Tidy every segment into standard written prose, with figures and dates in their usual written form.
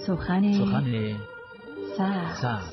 سخن سبز.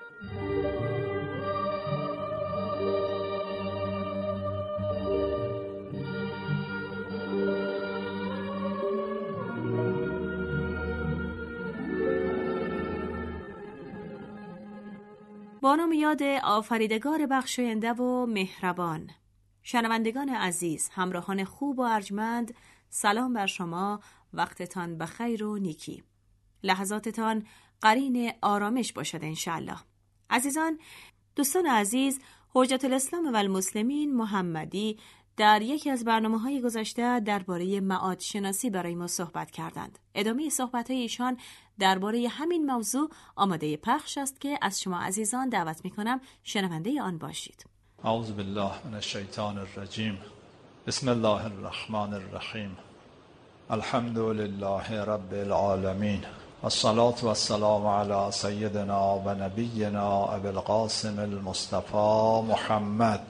با نام یاد آفریدگار بخشاینده و مهربان. شنوندگان عزیز، همراهان خوب و ارجمند، سلام بر شما، وقتتان بخیر و نیکی. لحظاتتان قرین آرامش باشد انشالله. عزیزان، دوستان عزیز، حجت الاسلام و المسلمین محمدی در یکی از برنامه‌های گذشته درباره معاد شناسی برای ما صحبت کردند. ادامه صحبت‌های ایشان درباره همین موضوع آماده پخش است که از شما عزیزان دعوت می‌کنم شنونده آن باشید. اعوذ بالله من الشیطان الرجیم. بسم الله الرحمن الرحیم. الحمد لله رب العالمین. الصلاة والسلام علی سیدنا و نبینا ابی القاسم المصطفى محمد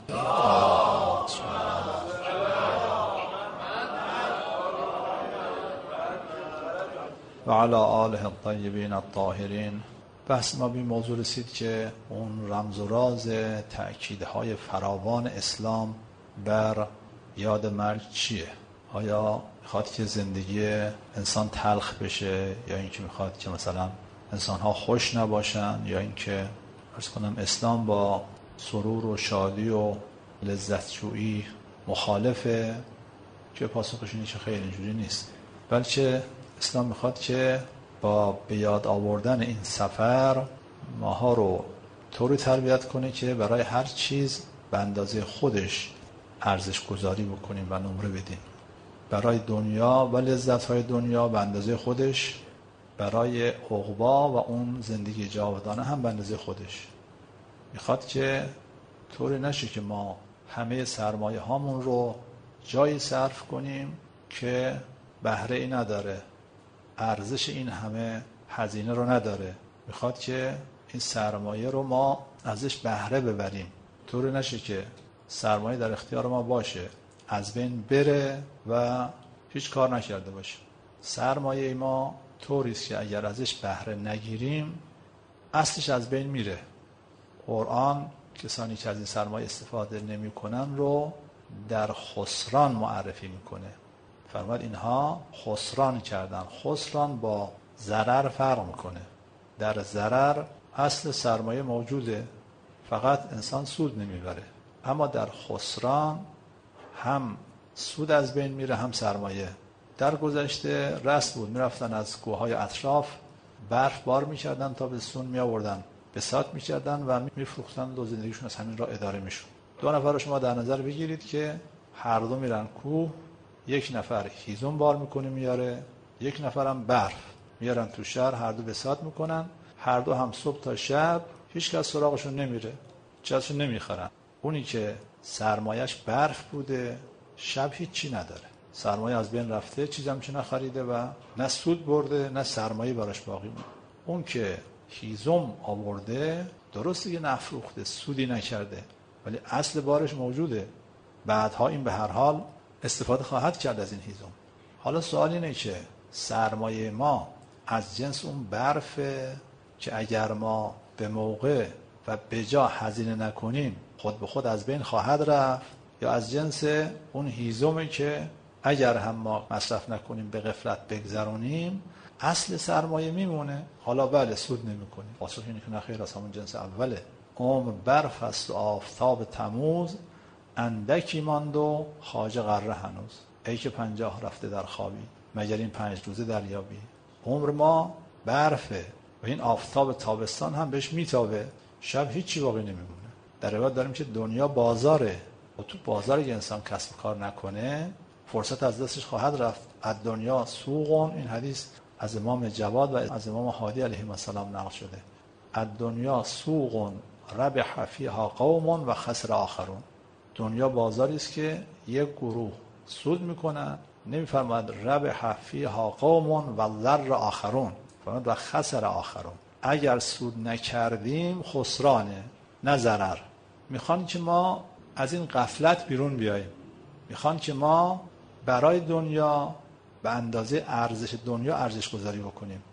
و علی آله الطیبین الطاهرین. بحث ما به موضوع رسید که اون رمز و راز تأکیدهای فراوان اسلام بر یاد مرگ چیه؟ آیا میخواد که زندگی انسان تلخ بشه، یا اینکه میخواد که مثلا انسانها خوش نباشن، یا اینکه عرض کنم اسلام با سرور و شادی و لذتجویی مخالفه؟ که پاسخش اینه که خیلی اینجوری نیست، بلکه اسلام میخواد که با به یاد آوردن این سفر ماها رو طوری تربیت کنه که برای هر چیز به اندازه خودش ارزش گذاری بکنیم و نمره بدیم. برای دنیا و لذت‌های دنیا به اندازه خودش، برای عقبا و اون زندگی جاودانه هم به اندازه خودش. میخواد که طوری نشه که ما همه سرمایه هامون رو جایی صرف کنیم که بهره ای نداره، ارزش این همه هزینه رو نداره. میخواد که این سرمایه رو ما ازش بهره ببریم، طوری نشه که سرمایه در اختیار ما باشه، از بین بره و هیچ کار نکرده باشه. سرمایه ما طوریست که اگر ازش بهره نگیریم اصلش از بین میره. قرآن کسانی که از این سرمایه استفاده نمی کنن رو در خسران معرفی میکنه. فرمود اینها خسران کردن. خسران با ضرر فرق میکنه. در ضرر اصل سرمایه موجوده، فقط انسان سود نمیبره. اما در خسران هم سود از بین میره هم سرمایه. در گذشته رست بود، میرفتن از کوههای اطراف برف بار میکردن تا به سون میآوردن، بساط میکردن و میفروختن و زندگیشون از همین را اداره میشد. دو نفر رو شما در نظر بگیرید که هر دو میرن کوه، یک نفر هیزم بار میکنه میاره، یک نفرم برف میارن تو شهر، هر دو بساط میکنن، هر دو هم صبح تا شب هیچ کس سراغشون نمیره، چیزشون نمیخرن. اونی که سرمایه‌اش برف بوده شب هیچی نداره، سرمایه از بین رفته، چیزی چه نخریده و نه سود برده نه سرمایه براش باقی مونده. اون که هیزم آورده درسته که نفروخته، سودی نکرده، ولی اصل بارش موجوده. بعدها این به هر حال استفاده خواهد کرد از این هیزم. حالا سوال اینه که سرمایه ما از جنس اون برفه که اگر ما به موقع و به جا هزینه نکنیم خود به خود از بین خواهد رفت، یا از جنس اون هیزمی که اگر هم ما مصرف نکنیم به غفلت بگذرونیم اصل سرمایه میمونه. حالا بله سود نمیکنیم. پاسخ اینه که نخیر، از همون جنس اوله. عمر برف است و آفتاب تموز، اندکی ماند و خواجه غره هنوز. ای که 50 رفته در خوابی، مگر این 5 روزه دریابی. عمر ما برفه و این آفتاب تابستان هم بهش میتابه، شب هیچی باقی نمیمونه. در روایت داریم که دنیا بازاره و تو بازار که انسان کسب کار نکنه فرصت از دستش خواهد رفت. از دنیا سوقون، این حدیث از امام جواد و از امام هادی علیه السلام نقل شده. از دنیا سوقون ربح فیها قوم و خسر آخرون. دنیا بازاری است که یک گروه سود میکنن، نمیفرماد ربح فیها قوم و ضر آخرون، فرمود و خسر آخرون. اگر سود نکردیم خسرانه نه ضرر. میخوان که ما از این غفلت بیرون بیاییم، میخوان که ما برای دنیا به اندازه ارزش دنیا ارزش گذاری بکنیم.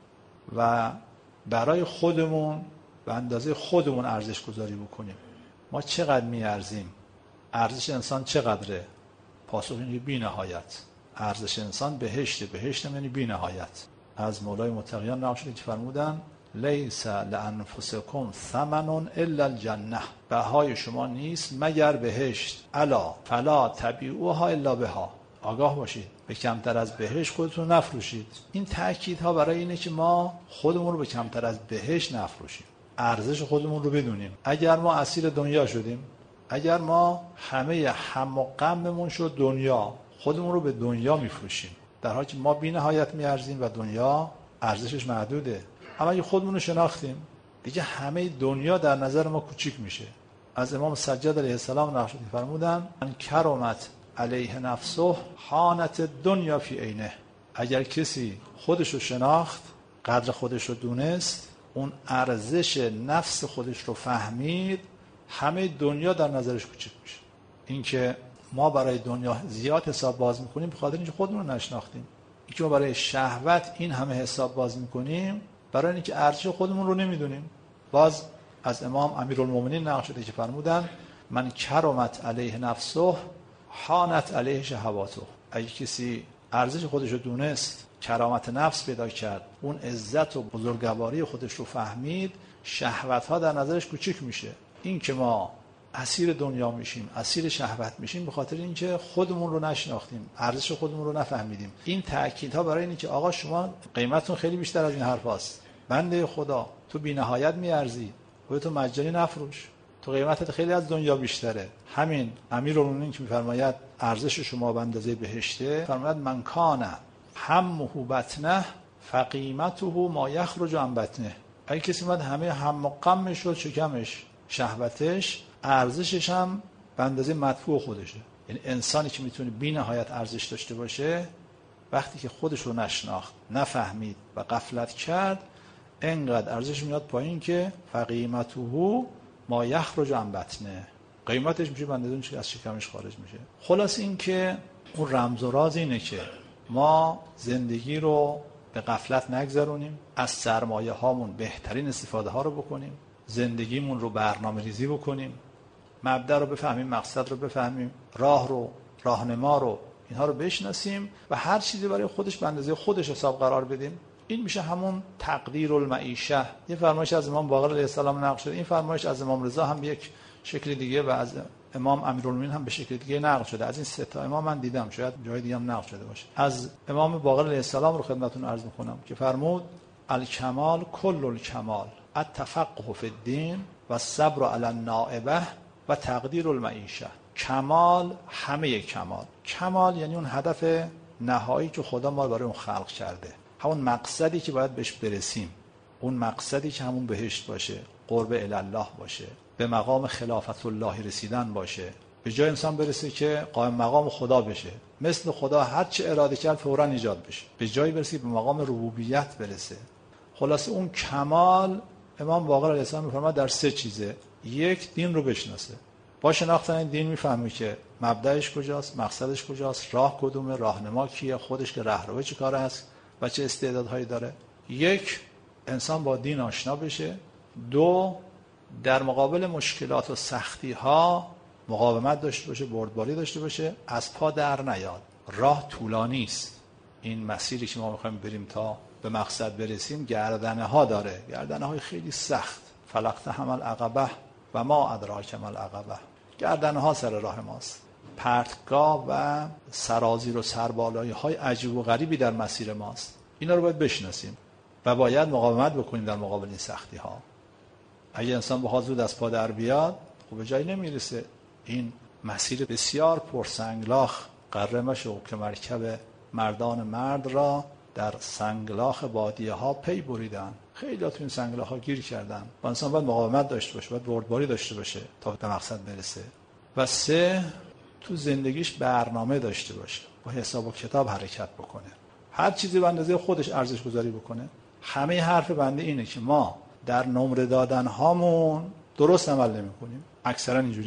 و برای خودمون به اندازه خودمون ارزش گذاری بکنیم. ما چقدر میارزیم؟ ارزش انسان چقدره؟ پاسخ اینه بی نهایت. ارزش انسان بهشته، بهشت یعنی بی نهایت. از مولای متقیان نقل شده که فرمودن لیس لانفسکم ثمن الا الجنه، بهای شما نیست مگر بهشت، الا فلا تبیعوها الا بها، آگاه باشید به کمتر از بهشت خودتون نفروشید. این تأکیدها برای اینه که ما خودمون رو به کمتر از بهشت نفروشیم، ارزش خودمون رو بدونیم. اگر ما اسیر دنیا شدیم، اگر ما همه هم و غممون شد دنیا، خودمون رو به دنیا میفروشیم، در حالی که ما بی نهایت میارزیم و دنیا ارزشش محدوده. اما اگه خودمون رو شناختیم دیگه همه دنیا در نظر ما کوچیک میشه. از امام سجاد علیه السلام نقل شده فرمودن من کرمت علیه نفسه حانت دنیا فی عینه، اگر کسی خودش رو شناخت، قدر خودش رو دونست، اون ارزش نفس خودش رو فهمید، همه دنیا در نظرش کوچیک میشه. این که ما برای دنیا زیاد حساب باز میکنیم به خاطر اینکه خودمون رو نشناختیم. این که ما برای شهوت این همه حساب باز میکنیم برای اینکه ارزش خودمون رو نمیدونیم. باز از امام امیرالمومنین نقل شده که فرمودن من کرمت علیه نفسه حانت علیه شهواته، اگه کسی ارزش خودش رو دونست، کرامت نفس پیدا کرد، اون عزت و بزرگواری خودش رو فهمید، شهوت‌ها در نظرش کوچیک میشه. این که ما اسیر دنیا میشیم، اسیر شهوت میشیم به خاطر اینکه خودمون رو نشناختیم، ارزش خودمون رو نفهمیدیم. این تأکیدها برای اینه که آقا شما قیمتتون خیلی بیشتر از این حرفاست، بنده خدا تو بی‌نهایت میارزی، خودتو مجانی نفروش، تو قیمتت خیلی از دنیا بیشتره. همین امیرالمومنین که میفرماید ارزش شما به اندازه بهشته، فرماید من کان همه بطنه فقیمته ما یخرج عن بطنه، اگه کسی اومد همه هم و غمش شد شکمش، شهوتش، ارزشش هم به اندازه مدفوع خودشه. یعنی انسانی که میتونه بی نهایت ارزش داشته باشه وقتی که خودش رو نشناخت، نفهمید و غفلت کرد، انقدر ارزش میاد پایین که فقیمته ما یخرج عن بطنه، قیمتش میشه به اندازه اون که از شکمش خارج میشه. خلاص این که اون رمز و راز اینه که ما زندگی رو به غفلت نگذرونیم، از سرمایه هامون بهترین استفاده ها رو بکنیم، زندگیمون رو برنامه ریزی بکنیم، مبدا رو بفهمیم، مقصد رو بفهمیم، راه رو، راهنما رو، اینها رو بشناسیم و هر چیزی برای خودش به اندازه خودش حساب قرار بدیم. این میشه همون تقدیر المعیشه. یه فرمایش از امام باقر علیه السلام نقل شده، این فرمایش از امام رضا هم یک شکل دیگه و از امام امیرالمومنین هم به شکل دیگه نقل شده. از این سه تا امام من دیدم، شاید جای دیگه هم نقل شده باشه. از امام باقر علیه السلام رو خدمتتون عرض می‌کنم که فرمود الکمال کل الکمال التفقه فی الدین و الصبر علی النائبه و تقدیر المعیشه. کمال همه کمال. کمال یعنی اون هدف نهایی که خدا ما برای اون خلق کرده، همون مقصدی که باید بهش برسیم، اون مقصدی که همون بهشت باشه، قرب الی الله باشه، به مقام خلافت الله رسیدن باشه، به جای انسان برسه که قائم مقام خدا بشه، مثل خدا هر چه اراده کرد فوراً ایجاد بشه، به جای برسه به مقام ربوبیت برسه. خلاصه اون کمال امام باقر علیه السلام میفرماید در سه چیزه. یک، دین رو بشناسه، با شناختن این دین میفهمه که مبدأش کجاست، مقصدش کجاست، راه کدومه، راهنما کیه، خودش که رهرو چه کاره است و چه استعدادهایی داره. یک، انسان با دین آشنا بشه. دو، در مقابل مشکلات و سختی ها مقاومت داشته باشه، بردباری داشته باشه، از پا در نیاد. راه طولانی است، این مسیری که ما میخوایم بریم تا به مقصد برسیم گردنه ها داره، گردنه های خیلی سخت. فلقتحم العقبه و ما ادراک ما العقبه، گردنه ها سر راه ماست، پرتگاه و سرازیر و سربالایی های عجیب و غریبی در مسیر ماست. اینا رو باید بشناسیم و باید مقاومت بکنیم در مقابل این سختی ها. اگه انسان بخواد زود از پا در بیاد خب به جایی نمیرسه. این مسیر بسیار پرسنگلاخ قراره مشه که مرکب مردان مرد را در سنگلاخ بادیه ها پی بریدن. خیلی ها تو این سنگلاخ ها گیر کردن. انسان باید مقاومت داشته باشه، باید بردباری داشته باشه تا به مقصد برسه. و سه، تو زندگیش برنامه داشته باشه، با حساب و کتاب حرکت بکنه، هر چیزی به اندازه خودش ارزش گذاری بکنه. همه حرف بنده اینه که ما در نمره دادن هامون درست عمل نمی کنیم، اکثرا اینجوریم.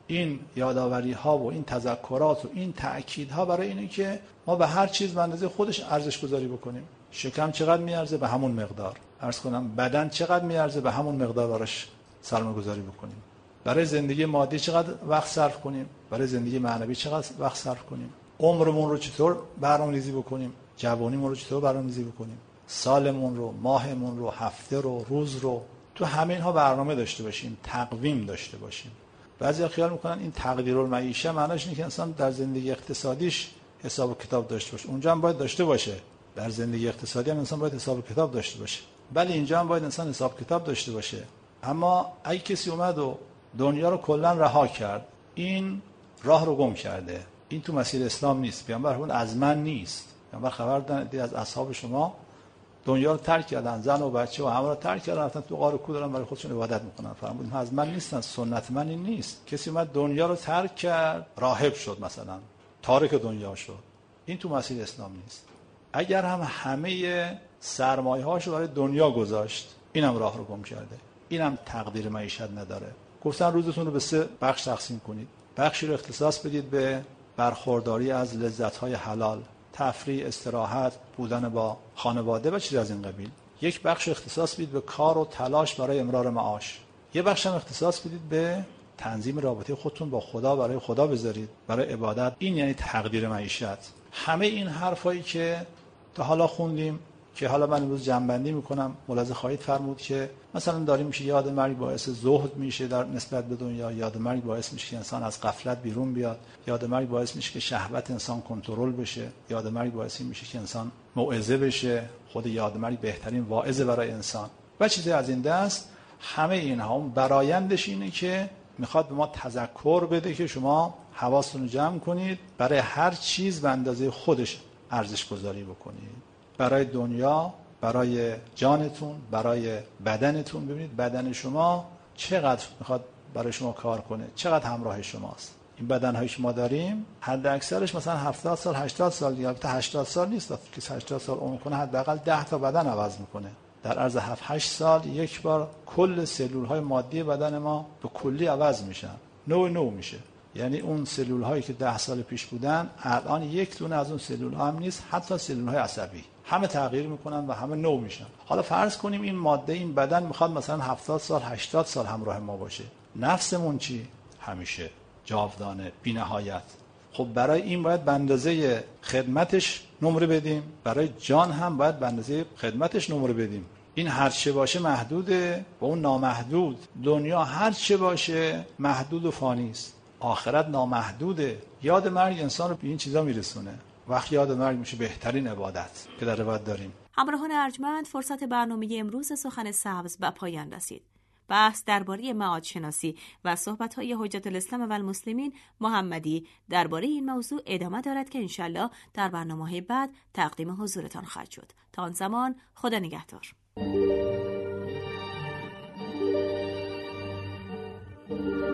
این یادآوری ها و این تذکرات و این تأکیدها برای اینه که ما به هر چیز به اندازه خودش ارزش گذاری بکنیم. شکم چقدر میارزه به همون مقدار. عرض کنم بدن چقدر میارزه به همون مقدار براش سرمایه‌گذاری بکنیم. برای زندگی مادی چقدر وقت صرف کنیم، برای زندگی معنوی چقدر وقت صرف کنیم، عمرمون رو چطور برنامه‌ریزی بکنیم، جوانیمون رو چطور برنامه‌ریزی بکنیم، سالمون رو، ماهمون رو، هفته رو، روز رو، تو همه اینها برنامه داشته باشیم، تقویم داشته باشیم. بعضیا خیال میکنن این تقدیرالمعیشه معناش اینه که انسان در زندگی اقتصادیش حساب و کتاب داشته باشه. اونجا هم باید داشته باشه. در زندگی اقتصادی هم انسان باید حساب و کتاب داشته باشه. بله اینجا هم باید انسان حساب کتاب داشته باشه. اما اگه کسی اومد و دنیا رو کلا رها کرد، این راه رو گم کرده. این تو مسیر اسلام نیست. پیامبر اون از من نیست. پیامبر خبر دادن از اصحاب شما دنیا رو ترک کردن، زن و بچه و همه رو ترک کردن، رفتن تو غار و کو دارن برای خودشون عبادت میکنن. فرمودیم از من نیستن، سنت من این نیست. کسی اومد دنیا رو ترک کرد، راهب شد، مثلا تارک دنیا شد. این تو مسیر اسلام نیست. اگر هم همه سرمایه‌هاشو برای دنیا گذاشت، اینم راه رو گم کرده. اینم تقدیر معیشت نداره. گفتن روزتون رو به 3 بخش تقسیم کنید. بخشی رو اختصاص بدید به برخورداری از لذت‌های حلال، تفریح، استراحت، بودن با خانواده و چیز از این قبیل. یک بخش اختصاص بدید به کار و تلاش برای امرار معاش. یک بخش هم اختصاص بدید به تنظیم رابطه خودتون با خدا، برای خدا بذارید، برای عبادت. این یعنی تقدیر معیشت. همه این حرفایی که تا حالا خوندیم که حالا من امروز جمع‌بندی میکنم، ملاحظه خواهید فرمود که مثلا داریم میشه یاد مرگ باعث زهد میشه در نسبت به دنیا، یاد مرگ باعث میشه که انسان از غفلت بیرون بیاد، یاد مرگ باعث میشه که شهوت انسان کنترل بشه، یاد مرگ باعث میشه که انسان موعظه بشه. خود یاد مرگ بهترین واعظه برای انسان و چیزی از این دست. همه اینها برآیندش اینه که میخواد به ما تذکر بده که شما حواستون رو جمع کنید، برای هر چیز به اندازه خودش ارزش گذاری بکنید. برای دنیا، برای جانتون، برای بدنتون. ببینید بدن شما چقدر میخواد برای شما کار کنه، چقدر همراه شماست. این بدن‌هایی که ما داریم حد اکثرش مثلا 70 سال 80 سال دیگه، البته 80 سال نیست که 80 سال عمر کنه، حداقل 10 تا بدن عوض میکنه. در عرض 7-8 سال یک بار کل سلول‌های مادی بدن ما به کلی عوض میشن، نو میشه. یعنی اون سلول‌هایی که 10 سال پیش بودن الان یک دونه از اون سلول‌ها هم نیست، حتی سلول‌های عصبی همه تغییر میکنن و همه نو میشن. حالا فرض کنیم این ماده، این بدن میخواد مثلا 70 سال 80 سال همراه ما باشه. نفسمون چی؟ همیشه جاودانه، بی‌نهایت. خب برای این باید به اندازه خدمتش نمره بدیم، برای جان هم باید به اندازه خدمتش نمره بدیم. این هر چه باشه محدوده و اون نامحدود. دنیا هر چه باشه محدود و فانی است. آخرت نامحدوده. یاد مرگ انسان رو به این چیزا میرسونه. وقت یاد مرگ میشه بهترین عبادت که در روایت داریم. همراهان ارجمند، فرصت برنامه امروز سخن سبز به پایان رسید. بحث درباره معادشناسی و صحبت‌های حجت الاسلام و المسلمین محمدی درباره این موضوع ادامه دارد که انشالله در برنامه‌های بعد تقدیم حضورتان خواهد شد. تا آن زمان خدا نگهدار.